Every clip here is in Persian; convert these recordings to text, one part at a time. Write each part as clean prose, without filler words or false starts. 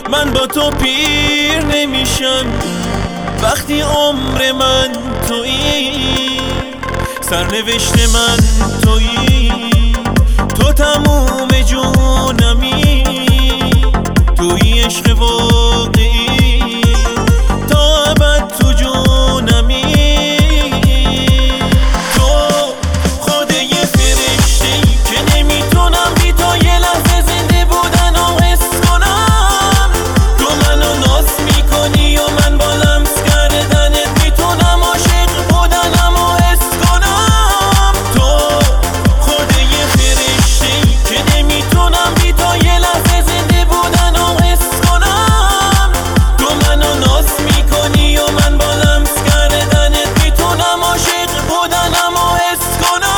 من با تو پیر نمیشم وقتی عمر من تویی، سرنوشت من تویی، تو تموم جونمی، تویی عشق واقعی، تا ابد تو جونمی. تو خود یه فرشته‌ای که نمیتونم بی تو یه لحظه زنده بودن و حس کنم. تو منو ناز میکنی و من با لمس کردنت میتونم عاشق بودنم و حس کنم. تو خود یه فرشته‌ای که نمیتونم بی تو یه لحظه زنده بودن و حس کنم. تو منو ناز میکنی و من با لمس کردنت میتونم عاشق بودنم و حس کنم.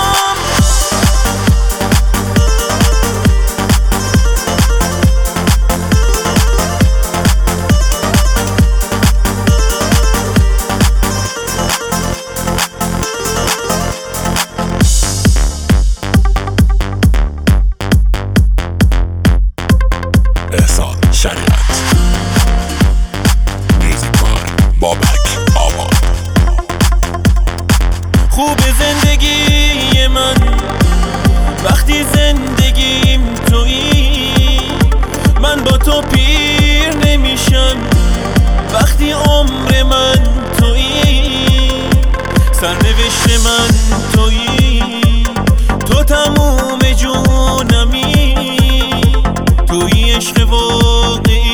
احسان شریعت میوزیک بای بابک آباد. خوب زندگی من وقتی زندگیم تویی، من با تو پیر نمیشم وقتی عمر من تویی، سرنوشت من تویی، تو تموم جونمی، تویی عشق واقعی.